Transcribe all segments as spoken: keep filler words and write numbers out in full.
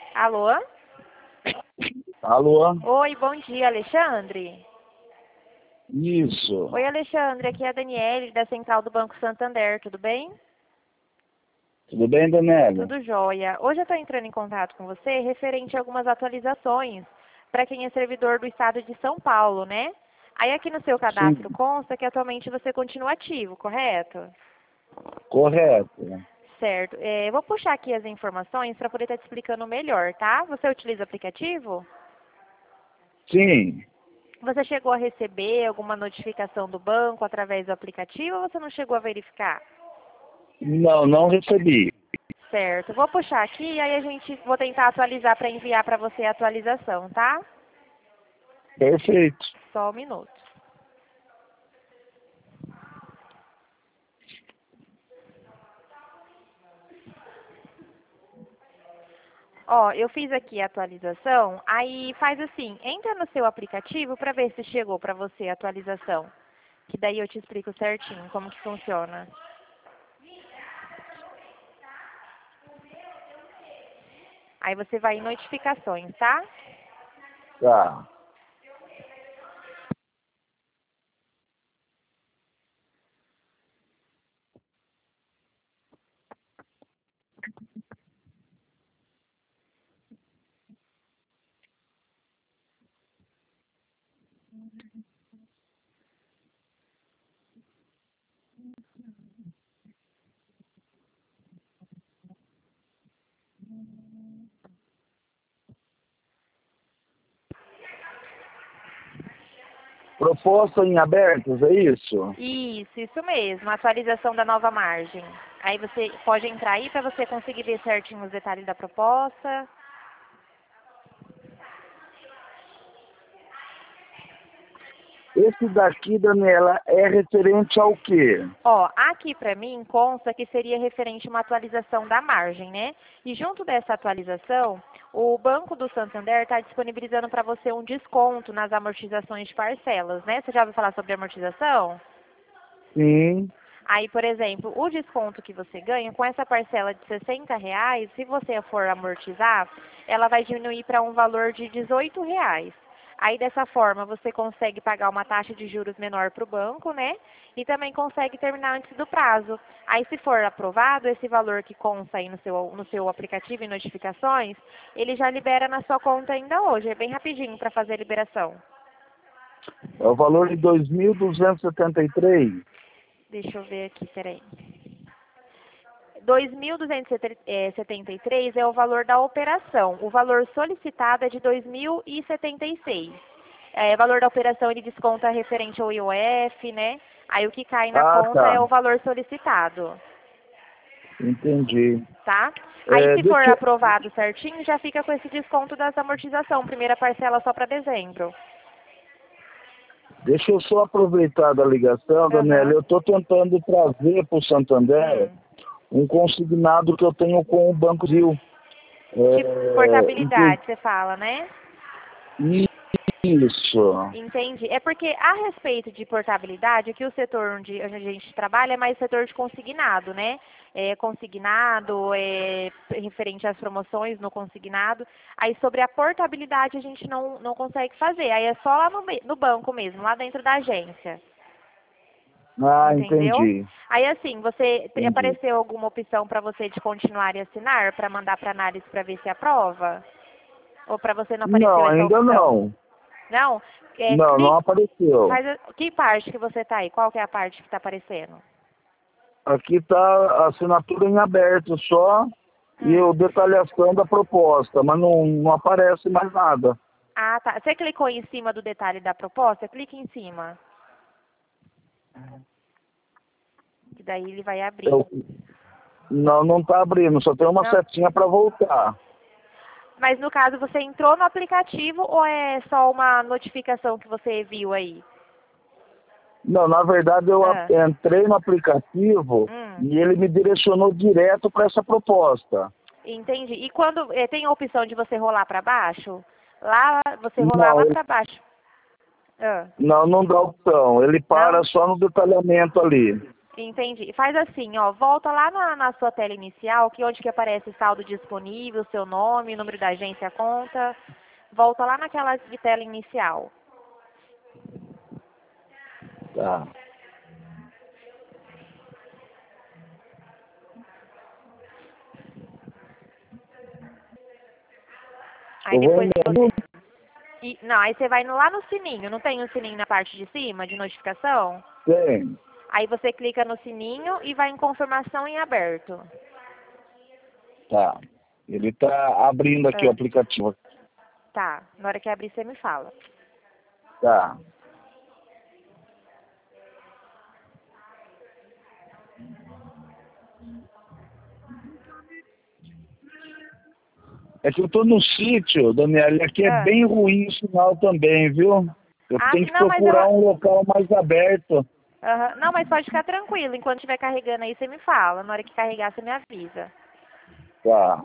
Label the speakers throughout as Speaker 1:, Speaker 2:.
Speaker 1: Alô?
Speaker 2: Alô?
Speaker 1: Oi, bom dia, Alexandre.
Speaker 2: Isso.
Speaker 1: Oi, Alexandre, aqui é a Daniele da Central do Banco Santander, tudo bem?
Speaker 2: Tudo bem, Daniela?
Speaker 1: Tudo jóia. Hoje eu estou entrando em contato com você referente a algumas atualizações para quem é servidor do estado de São Paulo, né? Aí aqui no seu cadastro
Speaker 2: Sim,
Speaker 1: consta que atualmente você continua ativo, correto?
Speaker 2: correto.
Speaker 1: Certo. É, eu vou puxar aqui as informações para poder estar te explicando melhor, tá? Você utiliza o aplicativo?
Speaker 2: Sim.
Speaker 1: Você chegou a receber alguma notificação do banco através do aplicativo ou você não chegou a verificar?
Speaker 2: Não, não recebi.
Speaker 1: Certo. Vou puxar aqui e aí a gente vou tentar atualizar para enviar para você a atualização, tá?
Speaker 2: Perfeito.
Speaker 1: Só um minuto. Ó, eu fiz aqui a atualização, aí faz assim, entra no seu aplicativo para ver se chegou para você a atualização. Que daí eu te explico certinho como que funciona. Aí você vai em notificações, tá?
Speaker 2: Tá. Proposta em abertos, é isso?
Speaker 1: Isso, isso mesmo, atualização da nova margem. Aí você pode entrar aí para você conseguir ver certinho os detalhes da proposta.
Speaker 2: Esse daqui, Daniela, é referente ao quê?
Speaker 1: Ó, aqui para mim consta que seria referente a uma atualização da margem, né? E junto dessa atualização, o Banco do Santander está disponibilizando para você um desconto nas amortizações de parcelas, né? Você já ouviu falar sobre amortização?
Speaker 2: Sim.
Speaker 1: Aí, por exemplo, o desconto que você ganha com essa parcela de sessenta reais, se você for amortizar, ela vai diminuir para um valor de dezoito reais. Aí, dessa forma, você consegue pagar uma taxa de juros menor para o banco, né? E também consegue terminar antes do prazo. Aí, se for aprovado, esse valor que consta aí no seu, no seu aplicativo e notificações, ele já libera na sua conta ainda hoje. É bem rapidinho para fazer a liberação.
Speaker 2: É o valor de dois mil duzentos e setenta e três.
Speaker 1: Deixa eu ver aqui, peraí. dois mil duzentos e setenta e três é o valor da operação. O valor solicitado é de dois mil e setenta e seis. É, o valor da operação ele desconta referente ao I O F, né? Aí o que cai na
Speaker 2: Ah,
Speaker 1: conta é
Speaker 2: tá.
Speaker 1: o valor solicitado,
Speaker 2: Entendi.
Speaker 1: tá? Aí
Speaker 2: É,
Speaker 1: se for
Speaker 2: deixa,
Speaker 1: aprovado certinho, já fica com esse desconto dessa amortização. Primeira parcela só para dezembro.
Speaker 2: deixa eu só aproveitar da ligação, Daniela.
Speaker 1: Aham.
Speaker 2: Eu estou tentando trazer para o Santander
Speaker 1: Hum.
Speaker 2: um consignado que eu tenho com o Banco Rio.
Speaker 1: Tipo,
Speaker 2: É, ente-
Speaker 1: portabilidade, você fala, né?
Speaker 2: isso.
Speaker 1: Entendi. É porque a respeito de portabilidade, que o setor onde, onde a gente trabalha é mais setor de consignado, né? É consignado, é referente às promoções no consignado. Aí sobre a portabilidade a gente não, não consegue fazer. Aí é só lá no, me- no banco mesmo, lá dentro da agência.
Speaker 2: Ah,
Speaker 1: Entendeu?
Speaker 2: entendi.
Speaker 1: Aí assim, você
Speaker 2: Entendi.
Speaker 1: apareceu alguma opção para você de continuar e assinar, para mandar para análise para ver se aprova? Ou para você não
Speaker 2: Não,
Speaker 1: apareceu essa
Speaker 2: ainda
Speaker 1: opção?
Speaker 2: não.
Speaker 1: Não? É,
Speaker 2: Não, não
Speaker 1: clique.
Speaker 2: apareceu.
Speaker 1: Faz a, que parte que você tá aí? Qual que é a parte que está aparecendo?
Speaker 2: Aqui está a assinatura em aberto só e
Speaker 1: Hum.
Speaker 2: o detalhação da proposta, mas não, não aparece mais nada.
Speaker 1: Ah, tá. Você clicou em cima do detalhe da proposta? Clique em cima. Que daí ele vai abrir.
Speaker 2: Eu, não, não está abrindo, só tem uma
Speaker 1: Não.
Speaker 2: setinha para voltar.
Speaker 1: Mas no caso, você entrou no aplicativo ou é só uma notificação que você viu aí?
Speaker 2: Não, na verdade eu a-
Speaker 1: Ah.
Speaker 2: entrei no aplicativo
Speaker 1: Hum.
Speaker 2: e ele me direcionou direto para essa proposta.
Speaker 1: Entendi. E quando eh, tem a opção de você rolar para baixo? Lá, você rolar
Speaker 2: Não,
Speaker 1: lá
Speaker 2: ele-
Speaker 1: para baixo. Ah.
Speaker 2: não, não dá opção. Ele para
Speaker 1: Não?
Speaker 2: só no detalhamento ali.
Speaker 1: Entendi. Faz assim, ó, volta lá na, na sua tela inicial, que onde que aparece saldo disponível, seu nome, número da agência, a conta. Volta lá naquela de tela inicial.
Speaker 2: Tá.
Speaker 1: Aí
Speaker 2: Eu vou em
Speaker 1: depois que
Speaker 2: menu?
Speaker 1: você... E, não, aí você vai no- lá no sininho, não tem um sininho na parte de cima, de notificação?
Speaker 2: Tem.
Speaker 1: Aí você clica no sininho e vai em confirmação em aberto.
Speaker 2: Tá. Ele tá abrindo aqui o
Speaker 1: Ah,
Speaker 2: aplicativo.
Speaker 1: tá, na hora que abrir você me fala.
Speaker 2: Tá. É que eu tô no sítio, Daniela, e aqui é
Speaker 1: Ah,
Speaker 2: bem ruim o sinal também, viu? Eu
Speaker 1: ah
Speaker 2: tenho
Speaker 1: sim,
Speaker 2: que
Speaker 1: não, mas eu...
Speaker 2: procurar um local mais aberto.
Speaker 1: Aham, não, mas pode ficar tranquilo, enquanto estiver carregando aí você me fala. Na hora que carregar você me avisa.
Speaker 2: Tá.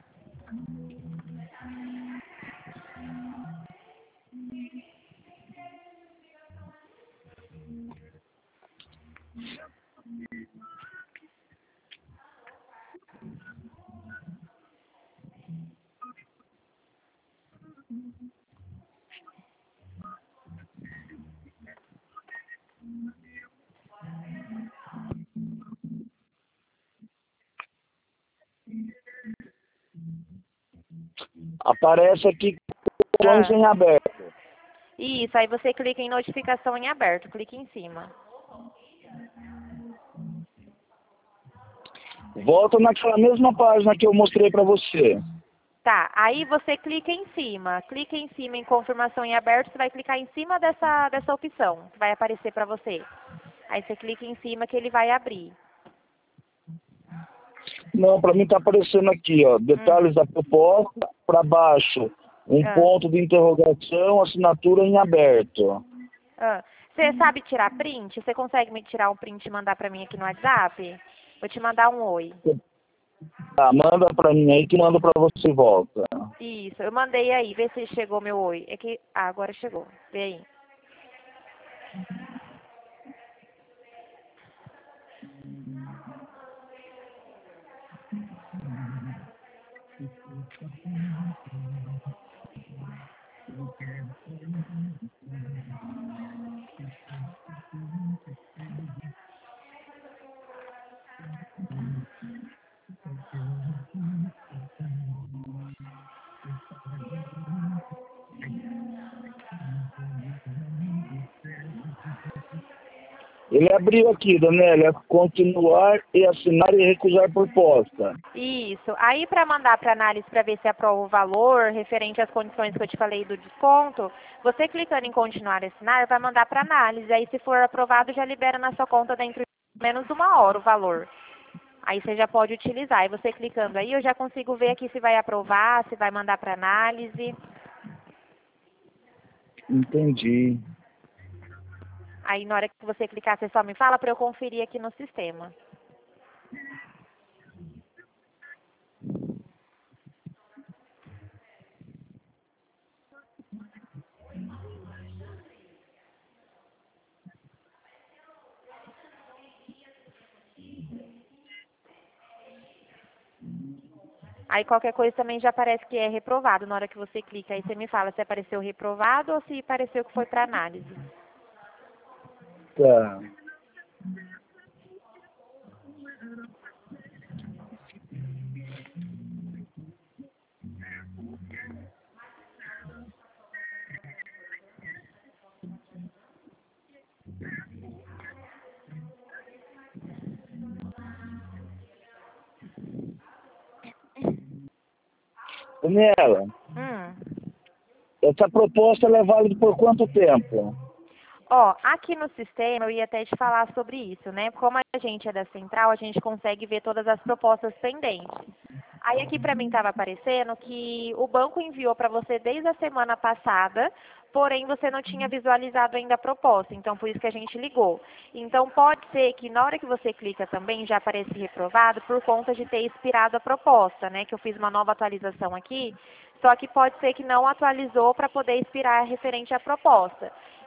Speaker 2: Aparece aqui opções
Speaker 1: Ah,
Speaker 2: em aberto.
Speaker 1: isso, aí você clica em notificação em aberto, clica em cima.
Speaker 2: Volta naquela mesma página que eu mostrei para você.
Speaker 1: Tá, aí você clica em cima, clica em cima em confirmação em aberto, você vai clicar em cima dessa, dessa opção, que vai aparecer para você. Aí você clica em cima que ele vai abrir.
Speaker 2: Não, para mim tá aparecendo aqui, ó,
Speaker 1: Hum,
Speaker 2: detalhes da proposta, para baixo, um
Speaker 1: ah,
Speaker 2: ponto de interrogação, assinatura em aberto.
Speaker 1: ah. Você sabe tirar print? Você consegue me tirar um print e mandar para mim aqui no WhatsApp? Vou te mandar um oi.
Speaker 2: Tá, manda para mim aí que manda para você e volta.
Speaker 1: Isso, eu mandei aí, vê se chegou meu oi. É que, ah, agora chegou, vê aí.
Speaker 2: Ele abriu aqui, Danélia, continuar e assinar e recusar proposta.
Speaker 1: Isso. Aí para mandar para análise para ver se aprova o valor referente às condições que eu te falei do desconto, você clicando em continuar a assinar, vai mandar para análise. Aí se for aprovado, já libera na sua conta dentro de menos uma hora o valor. Aí você já pode utilizar. E você clicando aí, eu já consigo ver aqui se vai aprovar, se vai mandar para análise.
Speaker 2: Entendi.
Speaker 1: Aí na hora que você clicar, você só me fala para eu conferir aqui no sistema. Aí qualquer coisa também já aparece que é reprovado na hora que você clica. Aí você me fala se apareceu reprovado ou se pareceu que foi para análise.
Speaker 2: Tá. Daniela,
Speaker 1: Hum.
Speaker 2: essa proposta ela é válida por quanto tempo?
Speaker 1: Ó, aqui no sistema eu ia até te falar sobre isso, né? Como a gente é da central, a gente consegue ver todas as propostas pendentes. Aí aqui para mim estava aparecendo que o banco enviou para você desde a semana passada, porém você não tinha visualizado ainda a proposta, então por isso que a gente ligou. Então pode ser que na hora que você clica também já apareça reprovado por conta de ter expirado a proposta, né? Que eu fiz uma nova atualização aqui, só que pode ser que não atualizou para poder expirar referente à proposta.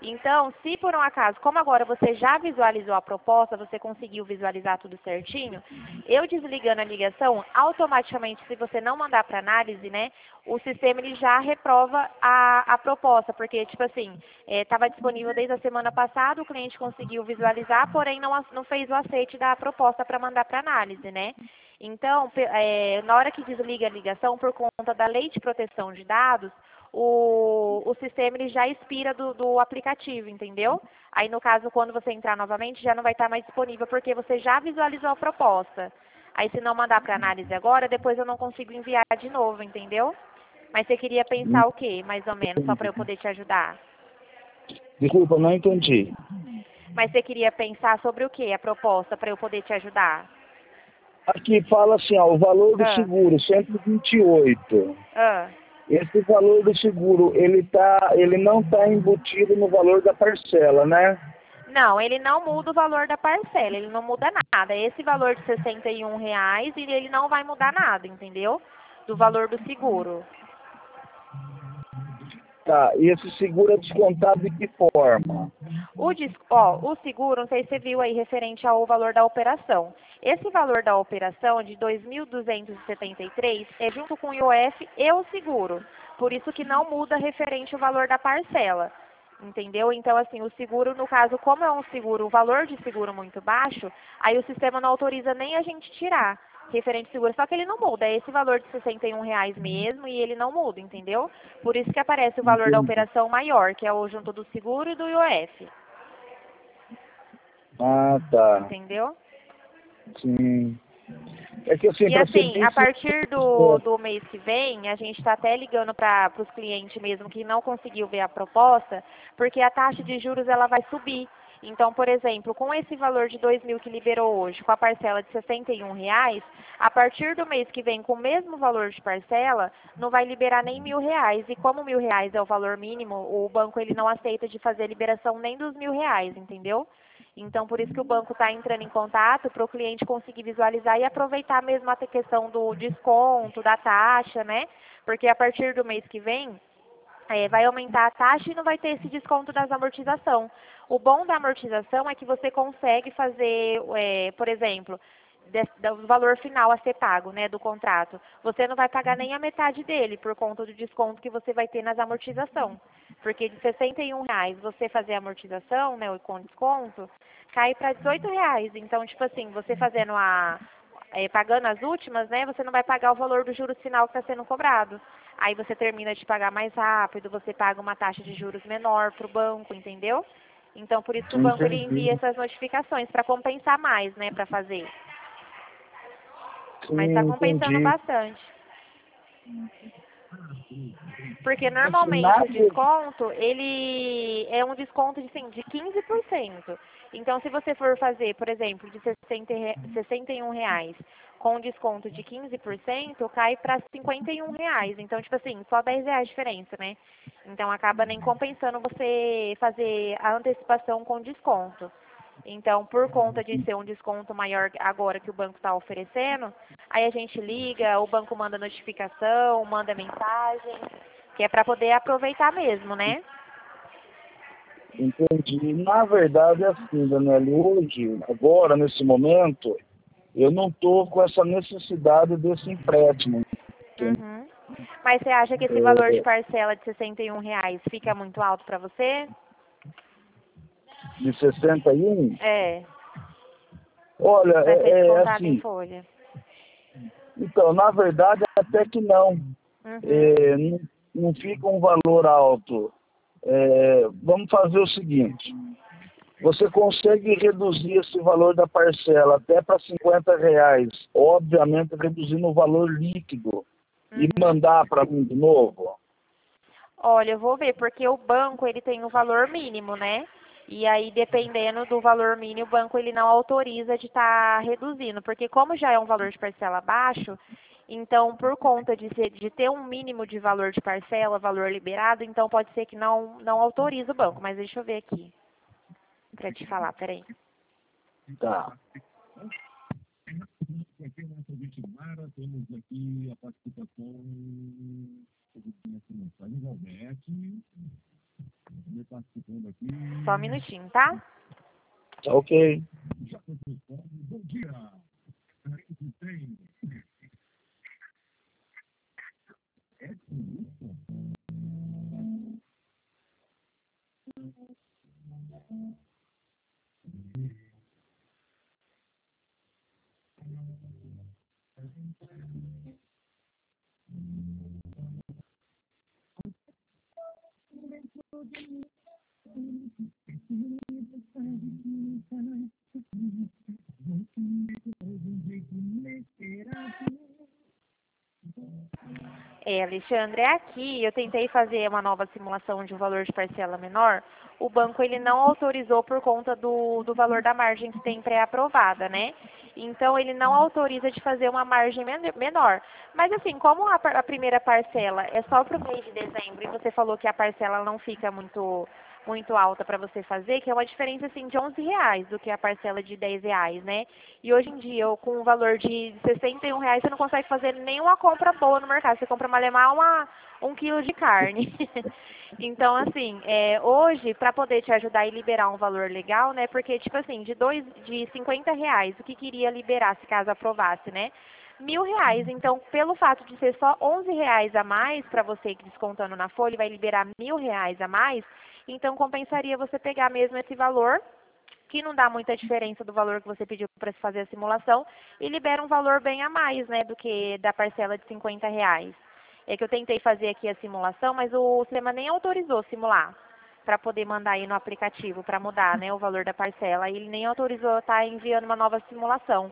Speaker 1: Então, se por um acaso, como agora você já visualizou a proposta, você conseguiu visualizar tudo certinho, eu desligando a ligação, automaticamente, se você não mandar para análise, né, o sistema ele já reprova a, a proposta, porque, tipo assim, estava disponível desde a semana passada, o cliente conseguiu visualizar, porém não, ac- não fez o aceite da proposta para mandar para análise, né? Então, pe- é, na hora que desliga a ligação, por conta da lei de proteção de dados, o, o sistema ele já expira do, do aplicativo, entendeu? Aí, no caso, quando você entrar novamente, já não vai estar mais disponível, porque você já visualizou a proposta. Aí, se não mandar para análise agora, depois eu não consigo enviar de novo, entendeu? Mas você queria pensar o quê, mais ou menos, só para eu poder te ajudar?
Speaker 2: Desculpa, não entendi.
Speaker 1: Mas você queria pensar sobre o quê, a proposta, para eu poder te ajudar?
Speaker 2: Aqui fala assim, ó, o valor do
Speaker 1: Ah,
Speaker 2: seguro, cento e vinte e oito.
Speaker 1: ah.
Speaker 2: Esse valor do seguro, ele, tá, ele não está embutido no valor da parcela, né?
Speaker 1: Não, ele não muda o valor da parcela, ele não muda nada. É esse valor de sessenta e um reais e ele não vai mudar nada, entendeu? Do valor do seguro.
Speaker 2: Tá, e esse seguro é descontado de que forma?
Speaker 1: O, dis- ó, o seguro, não sei se você viu aí, referente ao valor da operação. Esse valor da operação de dois mil duzentos e setenta e três é junto com o I O F e o seguro. Por isso que não muda referente ao valor da parcela. Entendeu? Então, assim, o seguro, no caso, como é um seguro, o valor de seguro muito baixo, aí o sistema não autoriza nem a gente tirar referente ao seguro. Só que ele não muda, é esse valor de sessenta e um reais mesmo e ele não muda, entendeu? Por isso que aparece o valor da
Speaker 2: Entendi.
Speaker 1: operação maior, que é o junto do seguro e do I O F.
Speaker 2: Ah, tá.
Speaker 1: Entendeu?
Speaker 2: Sim. É que assim,
Speaker 1: E
Speaker 2: para ser
Speaker 1: assim,
Speaker 2: bem
Speaker 1: a partir do,
Speaker 2: sincero,
Speaker 1: do mês que vem, a gente está até ligando para os clientes mesmo que não conseguiu ver a proposta, porque a taxa de juros ela vai subir. Então, por exemplo, com esse valor de dois mil que liberou hoje, com a parcela de sessenta e um reais, a partir do mês que vem, com o mesmo valor de parcela, não vai liberar nem mil reais. E como mil reais é o valor mínimo, o banco ele não aceita de fazer a liberação nem dos mil reais, entendeu? Então, por isso que o banco está entrando em contato para o cliente conseguir visualizar e aproveitar mesmo a questão do desconto, da taxa, né? Porque a partir do mês que vem, é, vai aumentar a taxa e não vai ter esse desconto das amortização. O bom da amortização é que você consegue fazer, é, por exemplo, des- do valor final a ser pago, né, do contrato. Você não vai pagar nem a metade dele por conta do desconto que você vai ter nas amortização. Porque de sessenta e um reais você fazer a amortização, né, com desconto, cai para dezoito reais. Então, tipo assim, você fazendo a, é, pagando as últimas, né, você não vai pagar o valor do juros final que está sendo cobrado. Aí você termina de pagar mais rápido, você paga uma taxa de juros menor para o banco, entendeu? Então, por isso que o banco ele envia
Speaker 2: entendi.
Speaker 1: essas notificações para compensar mais, né, para fazer. Mas está
Speaker 2: Sim,
Speaker 1: compensando
Speaker 2: entendi.
Speaker 1: bastante. Porque
Speaker 2: Assim,
Speaker 1: normalmente o
Speaker 2: nada,
Speaker 1: desconto, ele é um desconto de, assim, de quinze por cento. Então, se você for fazer, por exemplo, de sessenta re- sessenta e um reais com desconto de quinze por cento, cai para cinquenta e um reais. Então, tipo assim, só dez reais de diferença, né? Então, acaba nem compensando você fazer a antecipação com desconto. Então, por conta de ser um desconto maior agora que o banco está oferecendo, aí a gente liga, o banco manda notificação, manda mensagem, que é para poder aproveitar mesmo, né?
Speaker 2: entendi. Na verdade é assim, Daniela, hoje, agora, nesse momento, eu não estou com essa necessidade desse empréstimo.
Speaker 1: Uhum. Mas você acha que esse valor de
Speaker 2: É,
Speaker 1: parcela de sessenta e um reais fica muito alto para você?
Speaker 2: de sessenta e um,
Speaker 1: É,
Speaker 2: olha,
Speaker 1: vai ser
Speaker 2: é, é
Speaker 1: descontado em
Speaker 2: assim,
Speaker 1: folha.
Speaker 2: então, na verdade, até que não.
Speaker 1: Uhum.
Speaker 2: É, não, não fica um valor alto. É, vamos fazer o seguinte, você consegue reduzir esse valor da parcela até para cinquenta reais, obviamente reduzindo o valor líquido, e
Speaker 1: Uhum.
Speaker 2: mandar para mim de novo?
Speaker 1: Olha, eu vou ver, porque o banco ele tem o valor mínimo, né? E aí, dependendo do valor mínimo, o banco ele não autoriza de estar reduzindo, porque como já é um valor de parcela baixo, então por conta de, ser, de ter um mínimo de valor de parcela, valor liberado, então pode ser que não, não autoriza o banco. Mas deixa eu ver aqui, para te falar, peraí.
Speaker 2: Tá.
Speaker 1: Só um minutinho, tá?
Speaker 2: Ok.
Speaker 1: É, Alexandre, é aqui, eu tentei fazer uma nova simulação de um valor de parcela menor, o banco ele não autorizou por conta do, do valor da margem que tem pré-aprovada, né? Então ele não autoriza de fazer uma margem men- menor. Mas assim, como a, par- a primeira parcela é só para o mês de dezembro e você falou que a parcela não fica muito muito alta para você fazer, que é uma diferença assim de onze reais do que a parcela de dez reais, né? E hoje em dia, eu, com um valor de sessenta e um reais, você não consegue fazer nenhuma compra boa no mercado. Você compra malemar uma, um quilo de carne. Então, assim, é, hoje, para poder te ajudar e liberar um valor legal, né? Porque, tipo assim, de, dois, de cinquenta reais, o que queria liberar, se caso aprovasse, né? Mil reais. Então, pelo fato de ser só onze reais a mais para você que descontando na folha, vai liberar mil reais a mais. Então, compensaria você pegar mesmo esse valor, que não dá muita diferença do valor que você pediu para se fazer a simulação, e libera um valor bem a mais, né, do que da parcela de cinquenta reais. É que eu tentei fazer aqui a simulação, mas o sistema nem autorizou simular para poder mandar aí no aplicativo para mudar, né, o valor da parcela. E ele nem autorizou estar enviando uma nova simulação.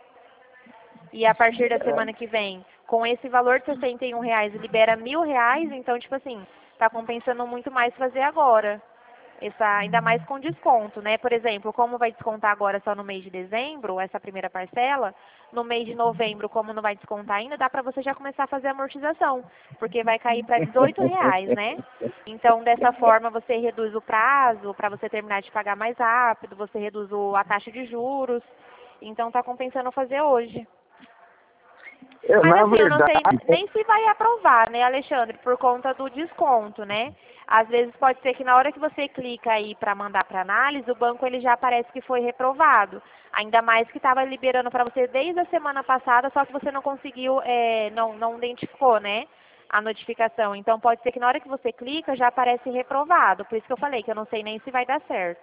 Speaker 1: E a partir da semana que vem, com esse valor de sessenta e um reais, libera mil reais, então, tipo assim, está compensando muito mais fazer agora. Essa, ainda mais com desconto, né? Por exemplo, como vai descontar agora só no mês de dezembro, essa primeira parcela, no mês de novembro, como não vai descontar ainda, dá para você já começar a fazer a amortização, porque vai cair para dezoito reais, né? Então, dessa forma, você reduz o prazo para você terminar de pagar mais rápido, você reduz o, a taxa de juros. Então, está compensando fazer hoje.
Speaker 2: É,
Speaker 1: Mas
Speaker 2: na
Speaker 1: assim, eu não sei
Speaker 2: verdade,
Speaker 1: nem se vai aprovar, né, Alexandre, por conta do desconto, né? Às vezes pode ser que na hora que você clica aí para mandar para análise, o banco ele já aparece que foi reprovado. Ainda mais que estava liberando para você desde a semana passada, só que você não conseguiu, é, não, não identificou, né, a notificação. Então pode ser que na hora que você clica já aparece reprovado. Por isso que eu falei que eu não sei nem se vai dar certo.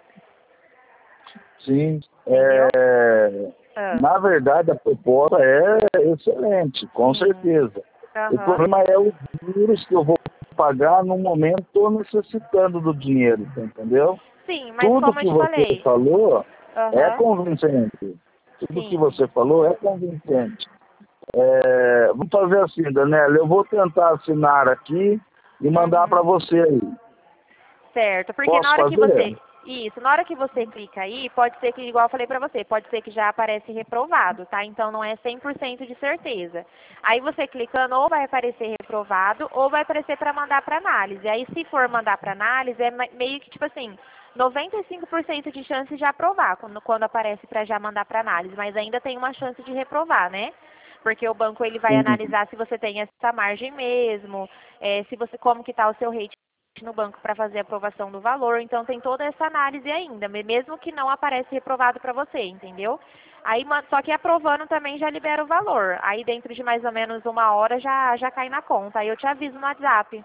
Speaker 2: sim.
Speaker 1: Entendeu?
Speaker 2: É,
Speaker 1: Ah,
Speaker 2: na verdade, a proposta é excelente, com
Speaker 1: sim.
Speaker 2: certeza. O
Speaker 1: Aham.
Speaker 2: problema é os juros que eu vou pagar no momento que estou necessitando do dinheiro, tá, entendeu?
Speaker 1: Sim, mas
Speaker 2: Tudo
Speaker 1: como eu
Speaker 2: que
Speaker 1: te
Speaker 2: você
Speaker 1: falei.
Speaker 2: falou é
Speaker 1: Aham.
Speaker 2: convincente. Tudo que
Speaker 1: Sim.
Speaker 2: você falou é convincente. É, vamos fazer assim, Daniela, eu vou tentar assinar aqui e mandar para
Speaker 1: Uhum.
Speaker 2: você aí.
Speaker 1: Certo, porque na
Speaker 2: Posso
Speaker 1: hora que
Speaker 2: fazer?
Speaker 1: você, isso, na hora que você clica aí, pode ser que, igual eu falei pra você, pode ser que já aparece reprovado, tá? Então não é cem por cento de certeza. Aí você clicando, ou vai aparecer reprovado, ou vai aparecer para mandar para análise. Aí se for mandar para análise, é me- meio que tipo assim, noventa e cinco por cento de chance de aprovar, quando, quando aparece para já mandar para análise, mas ainda tem uma chance de reprovar, né? Porque o banco ele vai
Speaker 2: Sim.
Speaker 1: analisar se você tem essa margem mesmo, eh, se você como que está o seu rate no banco para fazer a aprovação do valor, então tem toda essa análise ainda, me- mesmo que não aparece reprovado para você, entendeu? Aí, ma- só que aprovando também já libera o valor. Aí dentro de mais ou menos uma hora já, já cai na conta. Aí eu te aviso no WhatsApp.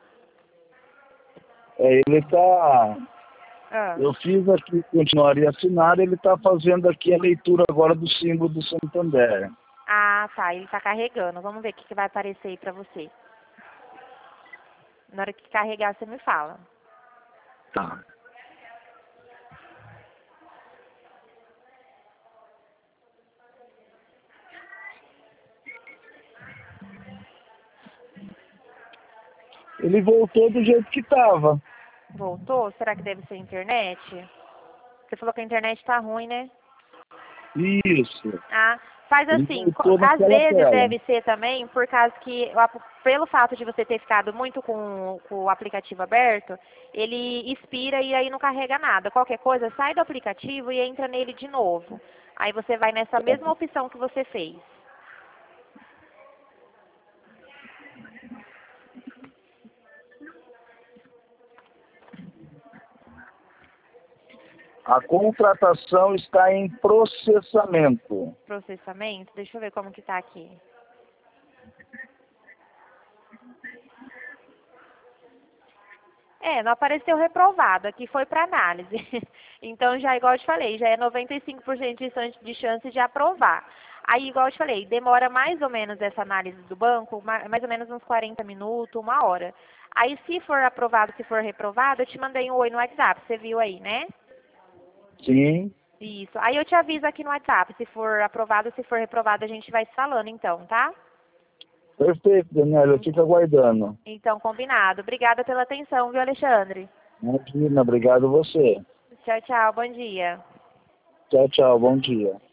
Speaker 2: É, ele está.
Speaker 1: Ah,
Speaker 2: Eu fiz aqui, continuaria assinado, ele está fazendo aqui a leitura agora do símbolo do Santander.
Speaker 1: ah tá, ele está carregando. Vamos ver o que, que vai aparecer aí para você. Na hora que carregar, você me fala.
Speaker 2: Tá. Ele voltou do jeito que estava.
Speaker 1: Voltou? Será que deve ser a internet? Você falou que a internet está ruim, né?
Speaker 2: Isso.
Speaker 1: Ah, faz
Speaker 2: Ele
Speaker 1: assim, co-
Speaker 2: voltou
Speaker 1: às
Speaker 2: naquela
Speaker 1: vezes
Speaker 2: tela.
Speaker 1: deve ser também por causa que, o ap- pelo fato de você ter ficado muito com, com o aplicativo aberto, ele expira e aí não carrega nada. Qualquer coisa, sai do aplicativo e entra nele de novo. Aí você vai nessa mesma opção que você fez.
Speaker 2: A contratação está em processamento.
Speaker 1: Processamento? Deixa eu ver como que tá aqui. É, não apareceu reprovado, aqui foi para análise. Então, já igual eu te falei, já é noventa e cinco por cento de chance de chance de aprovar. Aí, igual eu te falei, demora mais ou menos essa análise do banco, ma- mais ou menos uns quarenta minutos, uma hora. Aí, se for aprovado, se for reprovado, eu te mandei um oi no WhatsApp, você viu aí, né?
Speaker 2: Sim.
Speaker 1: Isso. Aí eu te aviso aqui no WhatsApp, se for aprovado, se for reprovado, a gente vai se falando então, tá?
Speaker 2: Perfeito, Daniela. Eu fico aguardando.
Speaker 1: Então, combinado. Obrigada pela atenção, viu, Alexandre?
Speaker 2: Imagina, obrigado a você.
Speaker 1: Tchau, tchau. Bom dia.
Speaker 2: Tchau, tchau. Bom dia.